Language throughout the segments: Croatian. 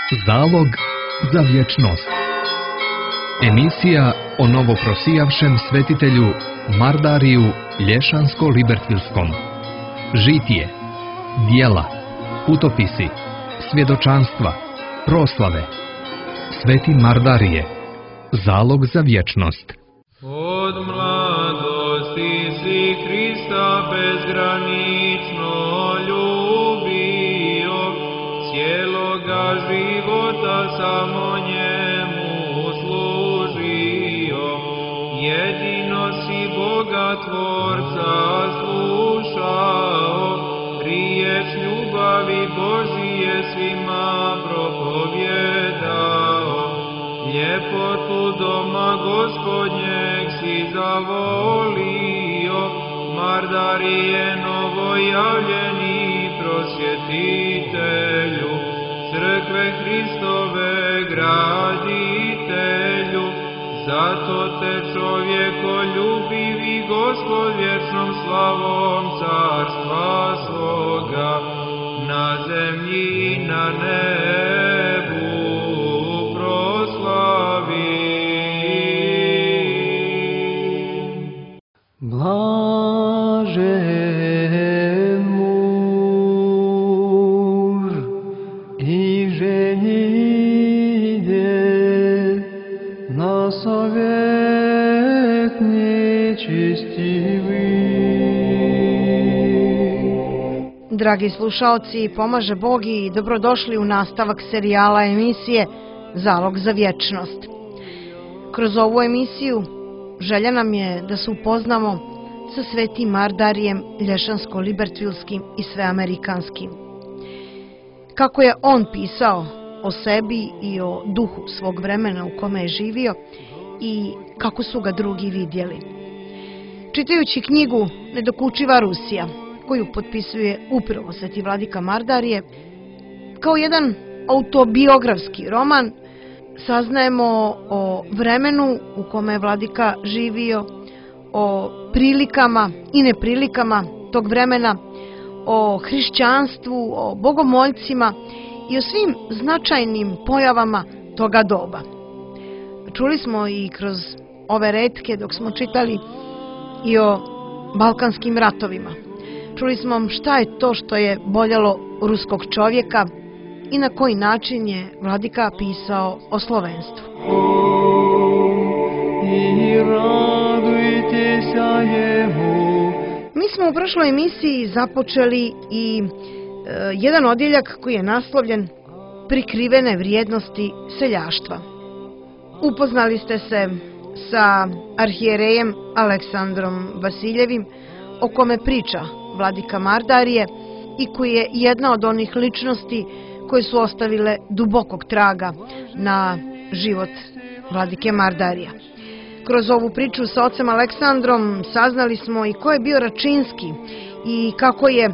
Zalog za vječnost. Emisija o novoprosijavšem svetitelju Mardariju Lješansko-Libertvilskom. Žitije, djela, putopisi, svjedočanstva, proslave. Sveti Mardarije, zalog za vječnost. Od mladosti si Hrista bezgranično ljubio, cijeloga života samo njemu služio. Jedino si Boga Tvorca slušao, riječ ljubavi Božije svima propovjedao. Ljepotu doma Gospodnjeg si zavolio, Mardarije novojavljeni prosvjetitelju, crkve Hristove graditelju. Zato te čovjekoljubivi Gospod vječnom slavom carstva svoga na zemlji i na nebu proslavi. Blažen muž i ženide na совет nečistivý. Dragi slušaoci, pomaže Bog i dobrodošli u nastavak serijala emisije Zalog za vječnost. Kroz ovu emisiju želja nam je da se upoznamo sa svetim Mardarijem Lješansko-Libertvilskim i sveamerikanskim. Kako je on pisao o sebi i o duhu svog vremena u kome je živio i kako su ga drugi vidjeli. Čitajući knjigu Nedokučiva Rusija, koju potpisuje upravo sveti vladika Mardarije, kao jedan autobiografski roman, saznajemo o vremenu u kome je vladika živio, o prilikama i neprilikama tog vremena, o hrišćanstvu, o bogomoljcima i o svim značajnim pojavama toga doba. Čuli smo i kroz ove retke dok smo čitali i o Balkanskim ratovima. Čuli smo šta je to što je boljelo ruskog čovjeka i na koji način je vladika pisao o slovenstvu. Mi smo u prošloj emisiji započeli i jedan odjeljak koji je naslovljen Prikrivene vrijednosti seljaštva. Upoznali ste se sa arhijerejem Aleksandrom Vasiljevim, o kome priča vladika Mardarije i koji je jedna od onih ličnosti koje su ostavile dubokog traga na život vladike Mardarija. Kroz ovu priču sa ocem Aleksandrom saznali smo i ko je bio Račinski i kako je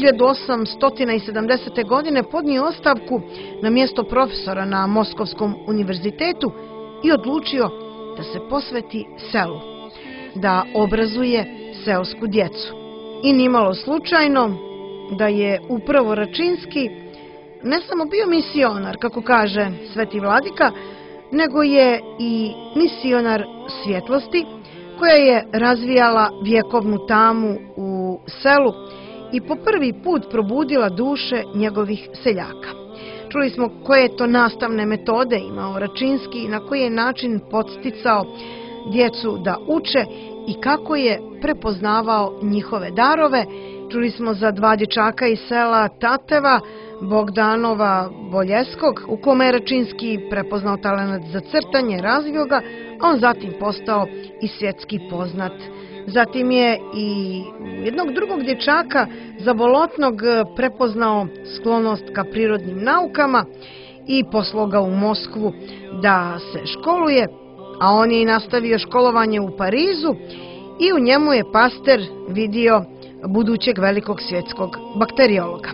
1870. godine podnio ostavku na mjesto profesora na Moskovskom univerzitetu i odlučio da se posveti selu, da obrazuje seosku djecu. I nimalo slučajno da je upravo Račinski ne samo bio misionar, kako kaže sveti vladika, nego je i misionar svjetlosti koja je razvijala vjekovnu tamu u selu i po prvi put probudila duše njegovih seljaka. Čuli smo koje je to nastavne metode imao Račinski i na koji je način podsticao djecu da uče i kako je prepoznavao njihove darove. Čuli smo za dva dječaka iz sela Tateva, Bogdanova Boljeskog, u kome je Račinski prepoznao talenat za crtanje, razvio ga, a on zatim postao i svjetski poznat. Zatim je i jednog drugog dječaka Zabolotnog prepoznao sklonost ka prirodnim naukama i poslao ga u Moskvu da se školuje, a on je i nastavio školovanje u Parizu i u njemu je Paster vidio budućeg velikog svjetskog bakteriologa.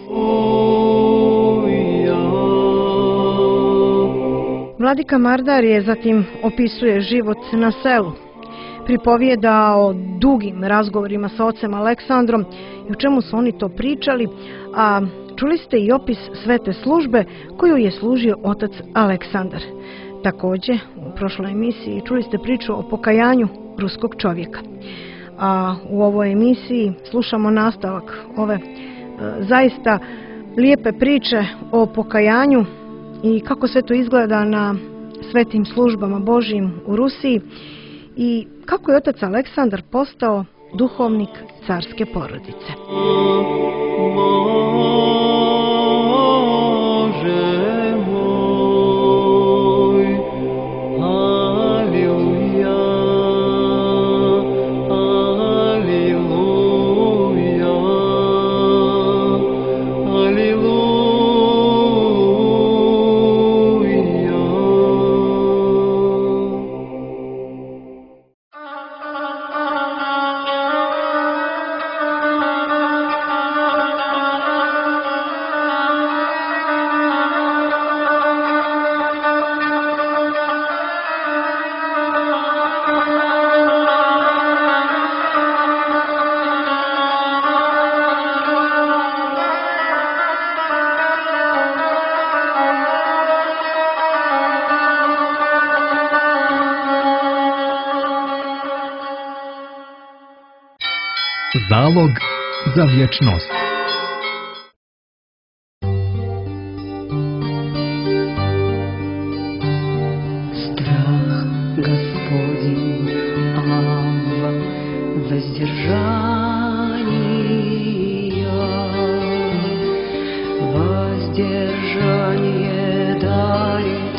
Vladika Mardarije zatim opisuje život na selu. Pripovijeda o dugim razgovorima sa ocem Aleksandrom i o čemu su oni to pričali, a čuli ste i opis svete službe koju je služio otac Aleksandar. Također, u prošloj emisiji čuli ste priču o pokajanju ruskog čovjeka. A u ovoj emisiji slušamo nastavak ove zaista lijepe priče o pokajanju i kako sve to izgleda na svetim službama Božjim u Rusiji i kako je otac Aleksandar postao duhovnik carske porodice. Zalog za vječnost. Страх Господень, Авва, воздержание дарит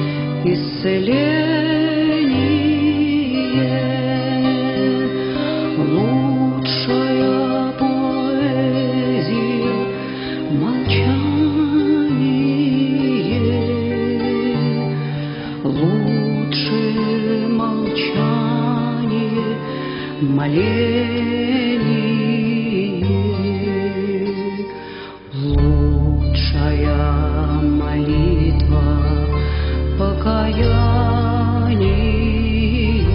исцеление, лучшая поэзия молчание, лучшее молчание моление, лучшая молитва покаяние,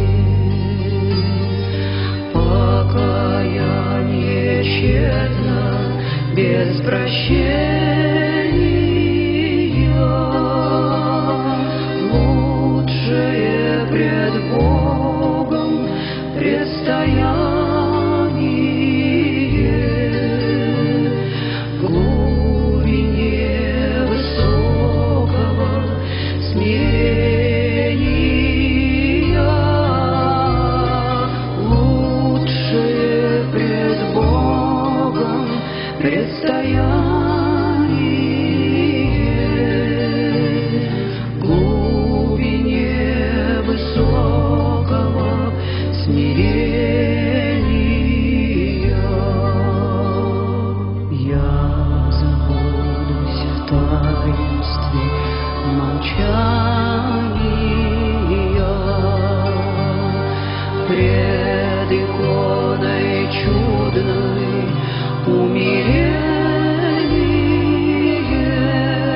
покаяние тщетно без прощения, лучшее пред Богом предстояние, глубине высокого смирения, лучшее пред Богом предстояние, глубине высокого смирения. Я забудусь в таинстве молчания, пред иконой чудной умиление,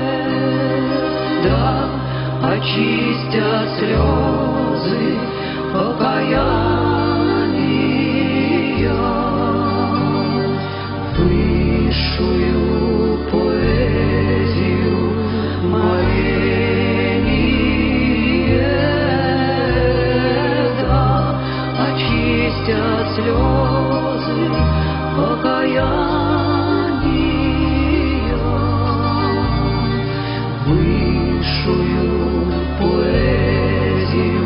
да очистят слезы покаяния, высшую поэзию моления, да очистят слезы покаяния, высшую поэзию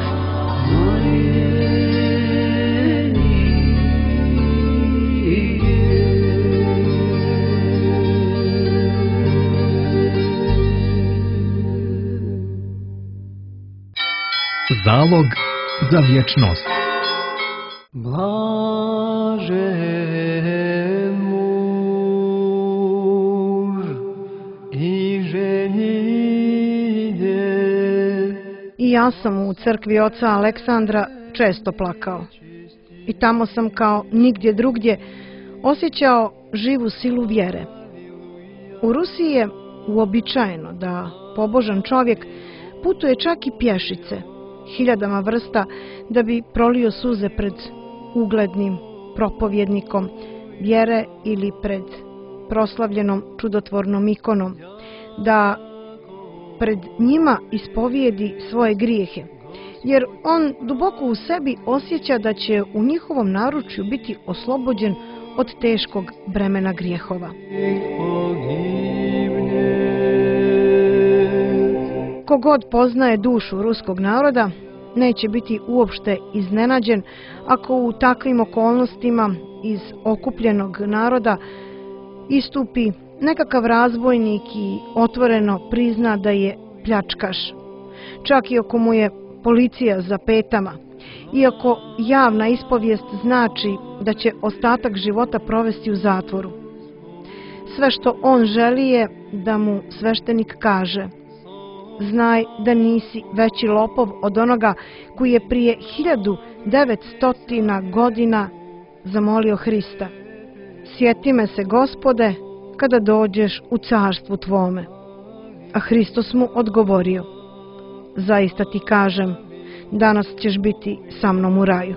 Zalog za vječnost. Блажен муж и женитьбе. I ja sam u crkvi oca Aleksandra često plakao. I tamo sam kao nigdje drugdje osjećao živu silu vjere. U Rusiji je uobičajeno da pobožan čovjek putuje čak i pješice, hiljadama vrsta, da bi prolio suze pred uglednim propovjednikom vjere ili pred proslavljenom čudotvornom ikonom, da pred njima ispovijedi svoje grijehe, jer on duboko u sebi osjeća da će u njihovom naručju biti oslobođen od teškog bremena grijehova. Kogod poznaje dušu ruskog naroda, neće biti uopšte iznenađen ako u takvim okolnostima iz okupljenog naroda istupi nekakav razbojnik i otvoreno prizna da je pljačkaš. Čak i ako mu je policija za petama, iako javna ispovijest znači da će ostatak života provesti u zatvoru. Sve što on želi je da mu sveštenik kaže: znaj da nisi veći lopov od onoga koji je prije 1900 godina zamolio Hrista: sjeti me se, Gospode, kada dođeš u carstvu tvome. A Hristos mu odgovorio: zaista ti kažem, danas ćeš biti sa mnom u raju.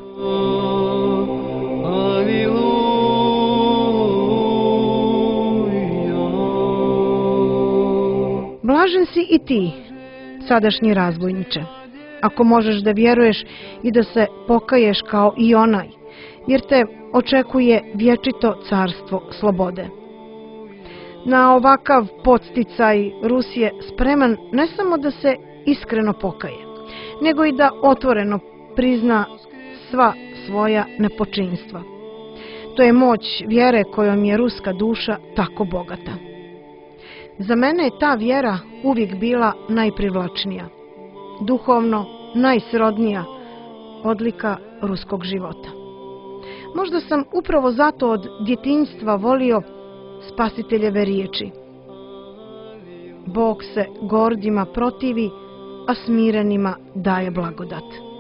Blažen si i ti, sadašnji razbojniče, ako možeš da vjeruješ i da se pokaješ kao i onaj, jer te očekuje vječito carstvo slobode. Na ovakav podsticaj Rus je spreman ne samo da se iskreno pokaje, nego i da otvoreno prizna sva svoja nepočinstva. To je moć vjere kojom je ruska duša tako bogata. Za mene je ta vjera uvijek bila najprivlačnija, duhovno najsrodnija odlika ruskog života. Možda sam upravo zato od djetinjstva volio Spasiteljeve riječi: Bog se gordima protivi, a smirenima daje blagodat.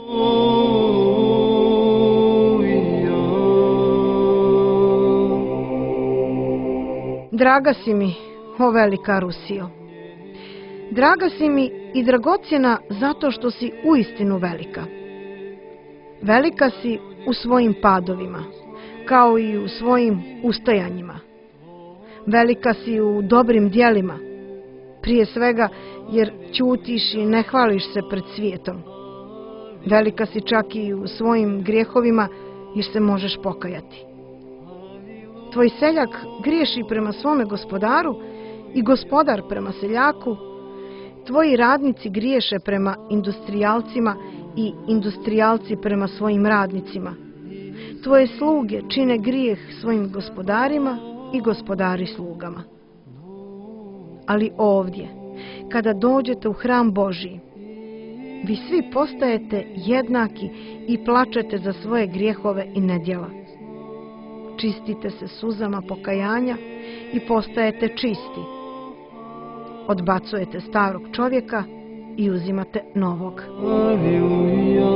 Draga si mi, o velika Rusijo. Draga si mi i dragocjena zato što si uistinu velika. Velika si u svojim padovima, kao i u svojim ustajanjima. Velika si u dobrim djelima, prije svega jer ćutiš i ne hvališ se pred svijetom. Velika si čak i u svojim grijehovima jer se možeš pokajati. Tvoj seljak griješi prema svome gospodaru i gospodar prema seljaku. Tvoji radnici griješe prema industrijalcima i industrijalci prema svojim radnicima. Tvoje sluge čine grijeh svojim gospodarima i gospodari slugama. Ali ovdje, kada dođete u hram Božji, vi svi postajete jednaki i plačete za svoje grijehove i nedjela. Čistite se suzama pokajanja i postajete čisti. Odbacujete starog čovjeka i uzimate novog. Aleluja,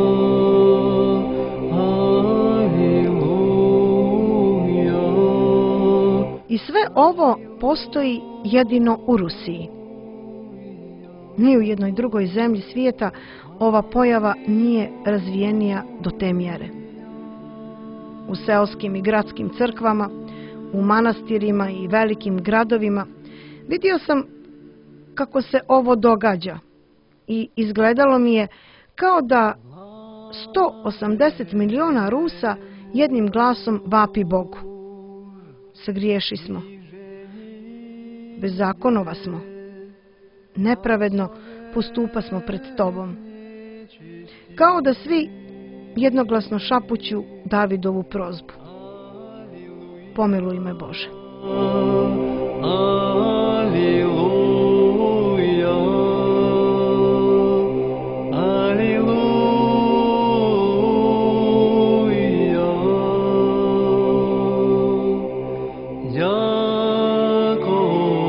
aleluja. I sve ovo postoji jedino u Rusiji. Ni u jednoj drugoj zemlji svijeta ova pojava nije razvijenija do te mjere. U seoskim i gradskim crkvama, u manastirima i velikim gradovima vidio sam kako se ovo događa i izgledalo mi je kao da 180 miliona Rusa jednim glasom vapi Bogu: sagriješi smo, bez zakonova smo, nepravedno postupa smo pred tobom. Kao da svi jednoglasno šapuću Davidovu prozbu: pomiluj me, Bože. Aleluja, aleluja. Jako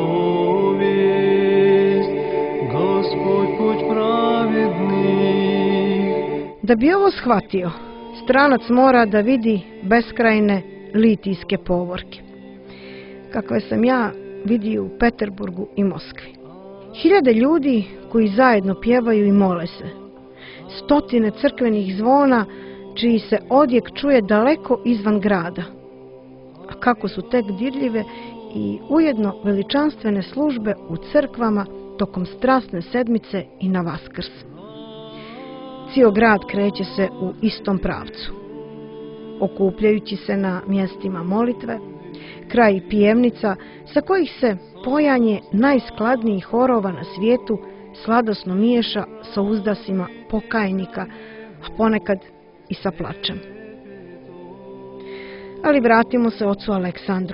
vijest, Gospod put pravednih. Da bi ovo shvatio, stranac mora da vidi beskrajne litijske povorke, kakve sam ja vidio u Peterburgu i Moskvi. Hiljade ljudi koji zajedno pjevaju i mole se. Stotine crkvenih zvona čiji se odjek čuje daleko izvan grada. A kako su tek dirljive i ujedno veličanstvene službe u crkvama tokom strasne sedmice i na Vaskrs. Cijel grad kreće se u istom pravcu, okupljajući se na mjestima molitve, kraj pijevnica sa kojih se pojanje najskladnijih horova na svijetu sladosno miješa sa uzdasima pokajnika, a ponekad i sa plačem. Ali vratimo se ocu Aleksandru.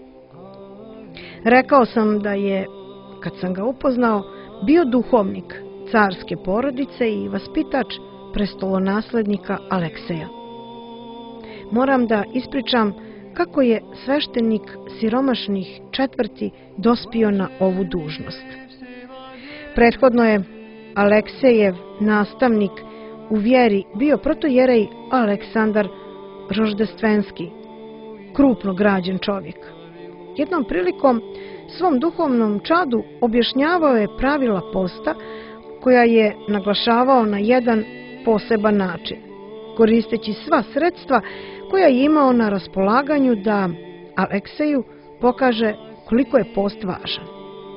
Rekao sam da je, kad sam ga upoznao, bio duhovnik carske porodice i vaspitač prestolonaslednika Alekseja. Moram da ispričam kako je sveštenik siromašnih četvrti dospio na ovu dužnost. Prethodno je Aleksejev nastavnik u vjeri bio protojerej Aleksandar Roždestvenski, krupno građen čovjek. Jednom prilikom svom duhovnom čadu objašnjavao je pravila posta koja je naglašavao na jedan poseban način, koristeći sva sredstva koja je imao na raspolaganju da Alekseju pokaže koliko je post važan.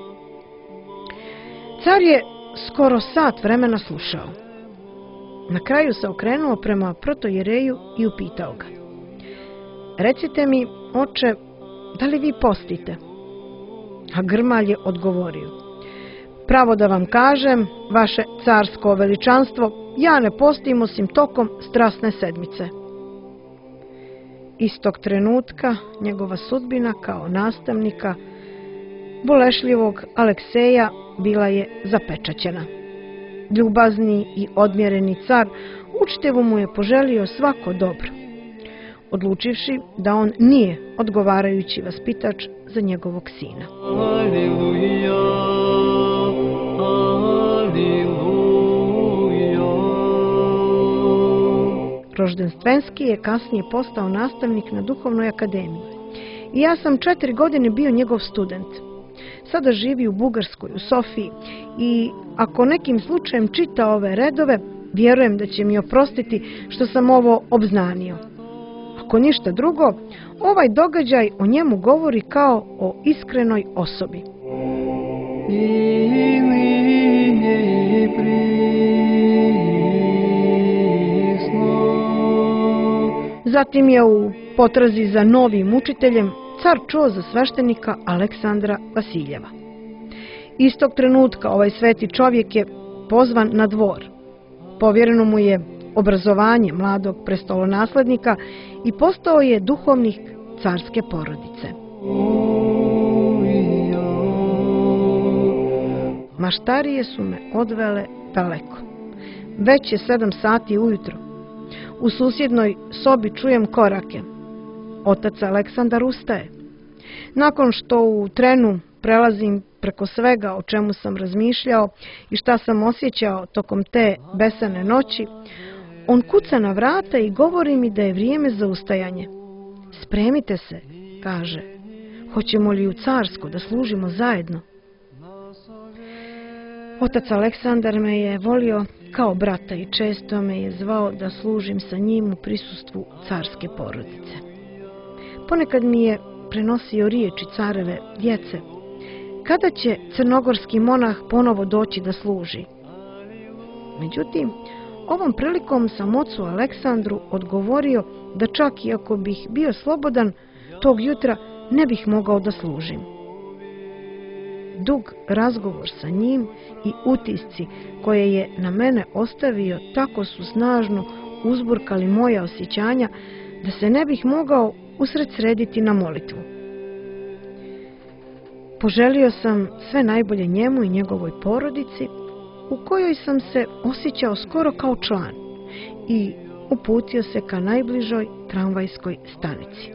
Car je skoro sat vremena slušao. Na kraju se okrenuo prema protojereju i upitao ga: "Recite mi, oče, da li vi postite?" A Grmalj je odgovorio: "Pravo da vam kažem, vaše carsko veličanstvo, ja ne postim osim tokom strasne sedmice." Istog trenutka njegova sudbina kao nastavnika bolešljivog Alekseja bila je zapečaćena. Ljubazni i odmjereni car učitevu mu je poželio svako dobro, odlučivši da on nije odgovarajući vaspitač za njegovog sina. Aleluja, aleluja. Roždestvenski je kasnije postao nastavnik na duhovnoj akademiji i ja sam 4 godine bio njegov student. Sada živi u Bugarskoj, u Sofiji, i ako nekim slučajem čita ove redove, vjerujem da će mi oprostiti što sam ovo obznanio. Ako ništa drugo, ovaj događaj o njemu govori kao o iskrenoj osobi. Zatim je u potrazi za novim učiteljem car čuo za sveštenika Aleksandra Vasiljeva. Istog trenutka ovaj sveti čovjek je pozvan na dvor. Povjereno mu je obrazovanje mladog prestolonaslednika i postao je duhovnik carske porodice. Maštarije su me odvele daleko. Već je 7 sati ujutro. U susjednoj sobi čujem korake. Otac Aleksandar ustaje. Nakon što u trenu prelazim preko svega o čemu sam razmišljao i šta sam osjećao tokom te besane noći, on kuca na vrata i govori mi da je vrijeme za ustajanje. "Spremite se", kaže. "Hoćemo li u carsko da služimo zajedno?" Otac Aleksandar me je volio kao brata i često me je zvao da služim sa njim u prisustvu carske porodice. Ponekad mi je prenosio riječi careve djece: "Kada će crnogorski monah ponovo doći da služi?" Međutim, ovom prilikom sam ocu Aleksandru odgovorio da čak i ako bih bio slobodan, tog jutra ne bih mogao da služim. Dug razgovor sa njim i utisci koje je na mene ostavio tako su snažno uzburkali moja osjećanja da se ne bih mogao usred srediti na molitvu. Poželio sam sve najbolje njemu i njegovoj porodici, u kojoj sam se osjećao skoro kao član, i uputio se ka najbližoj tramvajskoj stanici.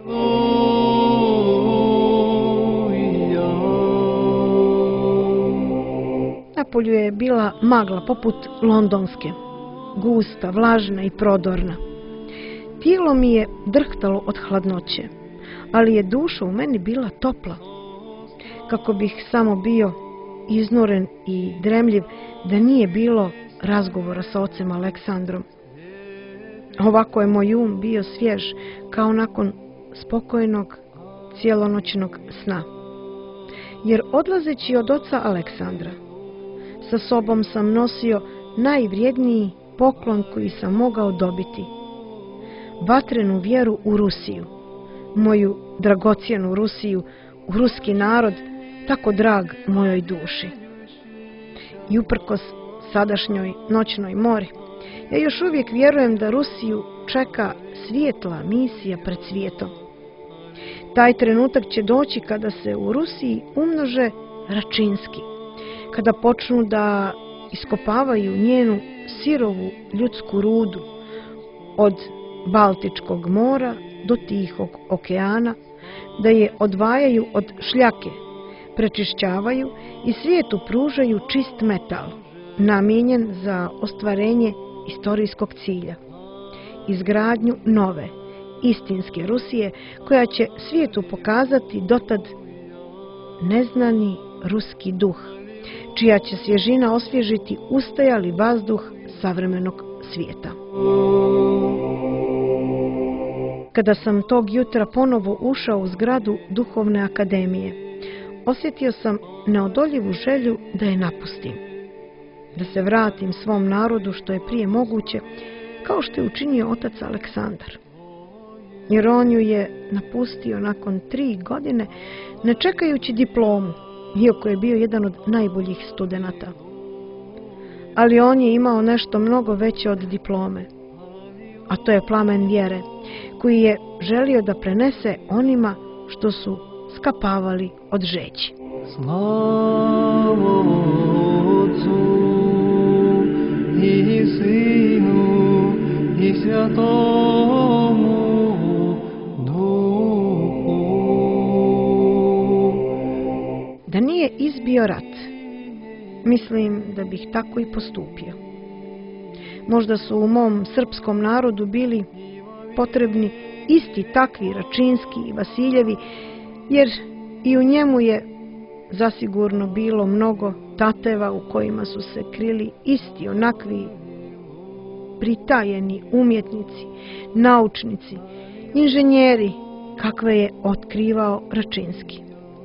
Napolju je bila magla poput londonske, gusta, vlažna i prodorna. Tijelo mi je drhtalo od hladnoće, ali je duša u meni bila topla. Kako bih samo bio iznuren i dremljiv da nije bilo razgovora sa ocem Aleksandrom. Ovako je moj um bio svjež kao nakon spokojnog cijelonoćnog sna. jer odlazeći od oca Aleksandra, sa sobom sam nosio najvrijedniji poklon koji sam mogao dobiti. Vatrenu vjeru u Rusiju, moju dragocjenu Rusiju, u ruski narod, tako drag mojoj duši. I uprkos sadašnjoj noćnoj mori, ja još uvijek vjerujem da Rusiju čeka svijetla misija pred svijetom. Taj trenutak će doći kada se u Rusiji umnože Račinski, kada počnu da iskopavaju njenu sirovu ljudsku rudu od Baltičkog mora do Tihog okeana, da je odvajaju od šljake, prečišćavaju i svijetu pružaju čist metal, namijenjen za ostvarenje istorijskog cilja, izgradnju nove, istinske Rusije, koja će svijetu pokazati dotad neznani ruski duh, čija će svježina osvježiti ustajali vazduh savremenog svijeta. Kada sam tog jutra ponovo ušao u zgradu Duhovne akademije, osjetio sam neodoljivu želju da je napustim, da se vratim svom narodu što je prije moguće, kao što je učinio otac Aleksandar. Jer on ju je napustio nakon 3 godine, ne čekajući diplomu, iako je bio jedan od najboljih studenata. Ali on je imao nešto mnogo veće od diplome, a to je plamen vjere, koji je želio da prenese onima što su skapavali od žeći. Slava Otcu i Sinu i Svjatomu Duhu. Da nije izbio rat, mislim da bih tako i postupio. Možda su u mom srpskom narodu bili potrebni isti takvi Račinski i Vasiljevi, jer i u njemu je zasigurno bilo mnogo tateva u kojima su se krili isti onakvi pritajeni umjetnici, naučnici, inženjeri, kakve je otkrivao Račinski.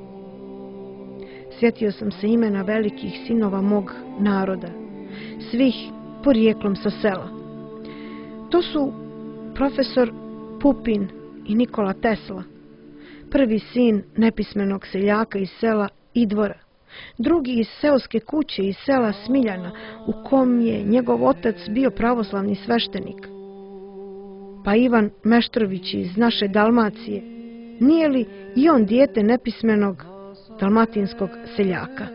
Sjetio sam se imena velikih sinova mog naroda, svih porijeklom sa sela. To su profesor Pupin i Nikola Tesla, prvi sin nepismenog seljaka iz sela Idvora, drugi iz seoske kuće iz sela Smiljana, u kom je njegov otac bio pravoslavni sveštenik. Pa Ivan Meštrović iz naše Dalmacije, nije li i on dijete nepismenog dalmatinskog seljaka?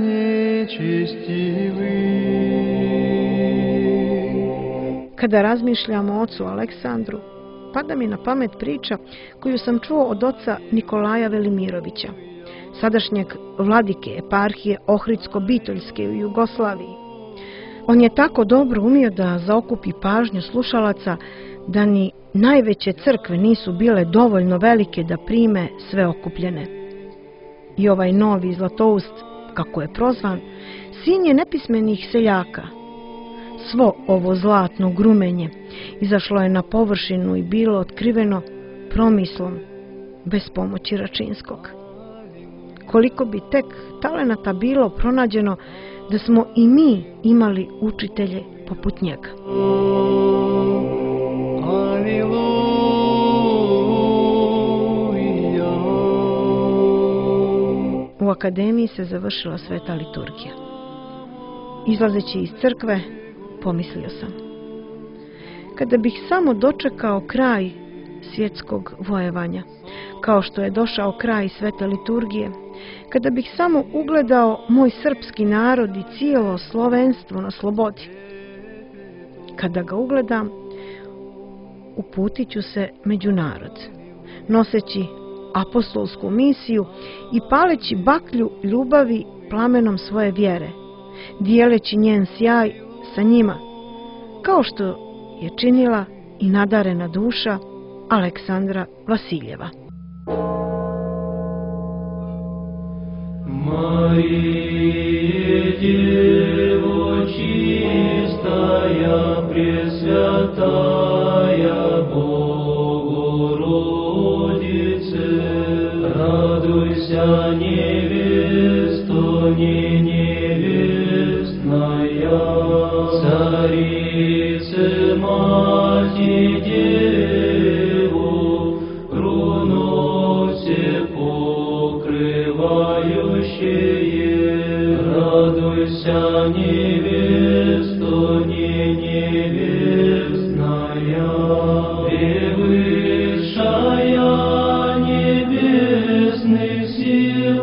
Kada razmišljamo o ocu Aleksandru, pada mi na pamet priča koju sam čuo od oca Nikolaja Velimirovića, sadašnjeg vladike eparhije Ohridsko-Bitoljske u Jugoslaviji. On je tako dobro umio da zaokupi pažnju slušalaca da ni najveće crkve nisu bile dovoljno velike da prime sve okupljene. I ovaj novi Zlatoust, kako je prozvan, sin je nepismenih seljaka. Svo ovo zlatno grumenje izašlo je na površinu i bilo otkriveno promislom, bez pomoći Račinskog. Koliko bi tek talenata bilo pronađeno da smo i mi imali učitelje poput njega. U akademiji se završila sveta liturgija. Izlazeći iz crkve, pomislio sam: kada bih samo dočekao kraj svjetskog vojevanja, kao što je došao kraj svete liturgije, kada bih samo ugledao moj srpski narod i cijelo slovenstvo na slobodi. Kada ga ugledam, uputit ću se među narod, noseći apostolsku misiju i paleći baklju ljubavi plamenom svoje vjere, dijeleći njen sjaj sa njima, kao što je činila i nadarena duša Aleksandra Vasiljeva. Marije, Djevo čistая, presvятая Bogorodice, radujся, невеста Царице, Мати, Деву, крону все покрывающее, радуйся, невесто, не невестная, превысшая небесных сил,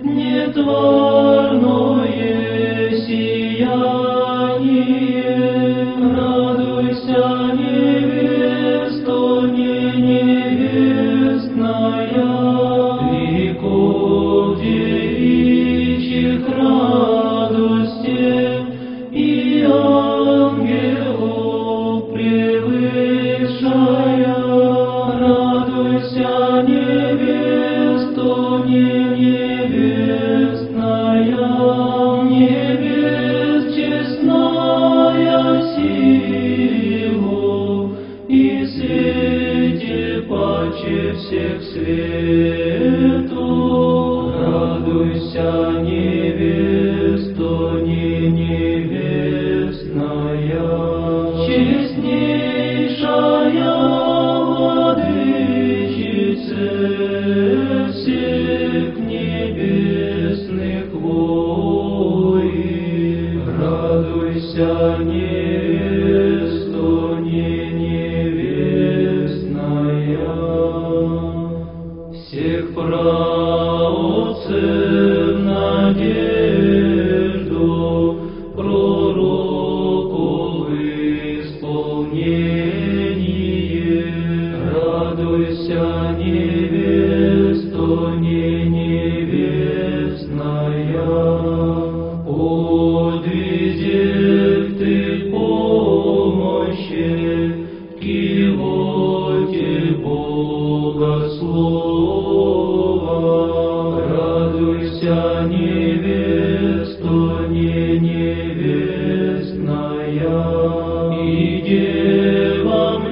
нетворное сияние. Радуйся, невесто, не невестная, веков девичьих радостей и ангелов превышая. Радуйся, невесто, не невестная, небес честная сила, и свете паче всех свету. Радуйся, невесто, не невестная, честнейшая владычице всех небесных войн. Радуйся, невесто, не невестная, всех праотцев надежду, пророков исполнение. Радуйся, невесто, не невестная, подвизек ты помощи, кивоте Богослова. Радуйся, невесто, не невестная, и девам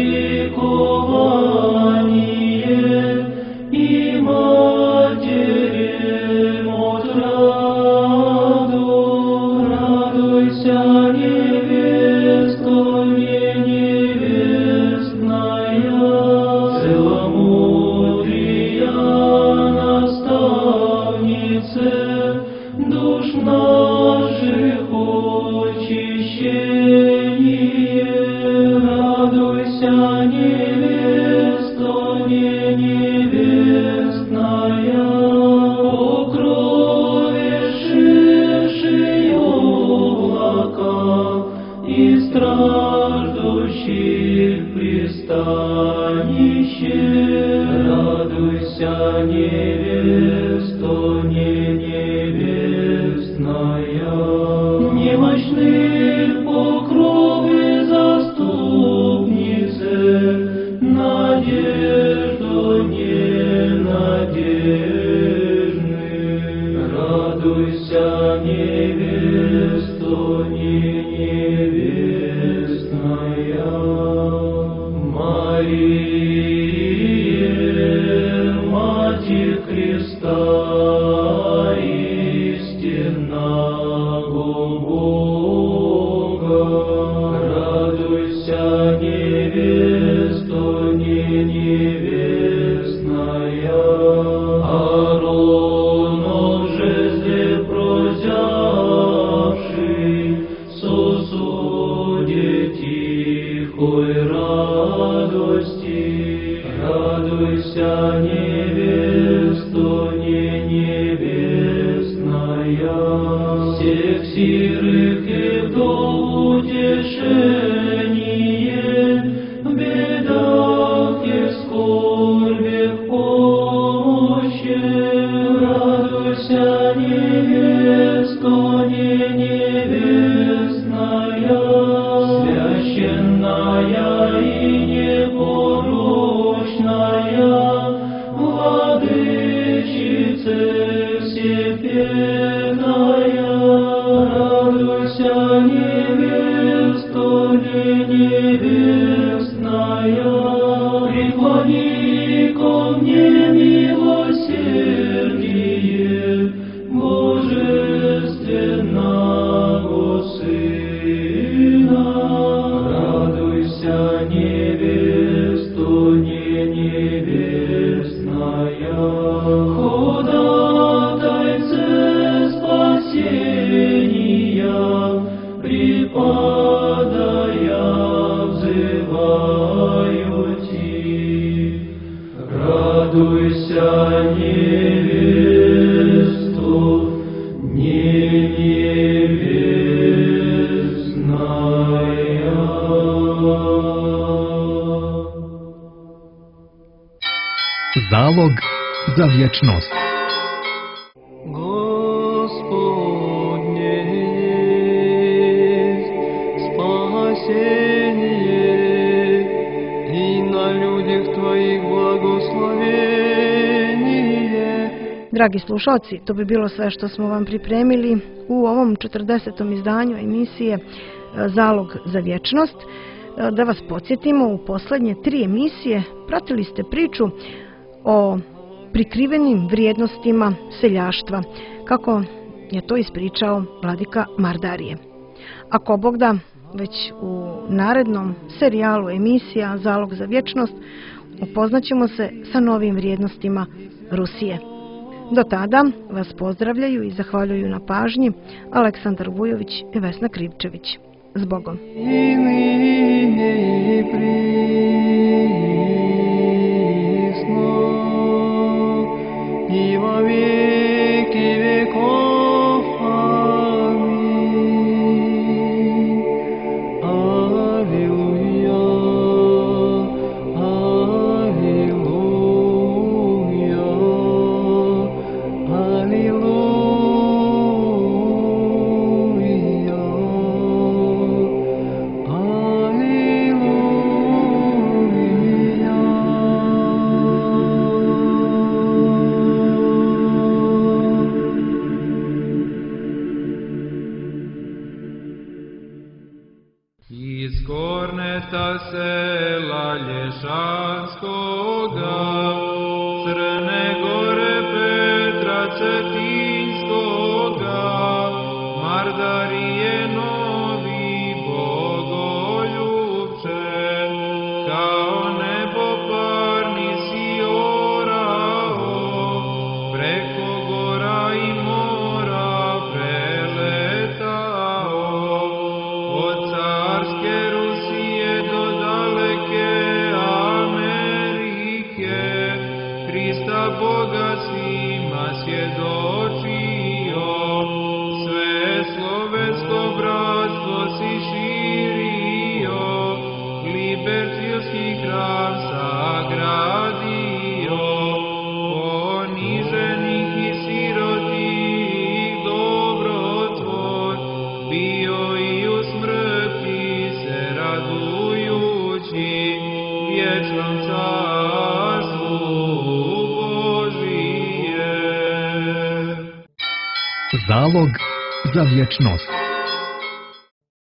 ликование, и матерям отраду. Радуйся, невесто, не невестная, целомудрия наставнице душ наших очищение. Радуйся, невесто, не невестная, покровивший облака и страждущих пристанище. Радуйся, невесто, не невестная, немощных покровы заступнице, надежду ненадежных. Радуйся, невесто, не невестная, Мария, Матерь Христа, истинного Бога. Радуйся, невесто, не невестная, Ааронов жезле прозявший, сосуде тихой радости. Радуйся, невесто, не невестная, всех сирых и вдов утешение, в бедах и скорбях помощи. Радуйся, невесто, не невестная, священная и непорочная, владычице всепетная. Радуйся, невесто, не невестная, преклони ко мне милосердие божественного Сына. Zalog za vječnost. Gospodnje jest spasenje i na ljudях Tvojih blagoslovenije. Dragi slušalci, to bi bilo sve što smo vam pripremili u ovom 40. izdanju emisije Zalog za vječnost. Da vas podsjetimo, u poslednje 3 emisije pratili ste priču o prikrivenim vrijednostima seljaštva, kako je to ispričao vladika Mardarije. Ako Bog da, već u narednom serijalu emisija Zalog za vječnost upoznaćemo se sa novim vrijednostima Rusije. Do tada vas pozdravljaju i zahvaljuju na pažnji Aleksandar Vujović i Vesna Krivčević. S Bogom! И во веки веков. Аминь. Аллилуйя, аллилуйя, аллилуйя, Iz Korneta sela Lješanskoga, Crne Gore Petra Cetinskoga, Mardarije novi bogoljubče, kao nebo parni si orao, preko gora i mora preletao, od carske Rusije do daleke Amerike, Hrista Boga svima svjedočio, sve slovensko bratstvo si širio, libertilski hram sagradio, poniženih i sirotih dobrotvor, bio i u smrti se radujući, vječnom carstvu Božije. Zalog za vječnost.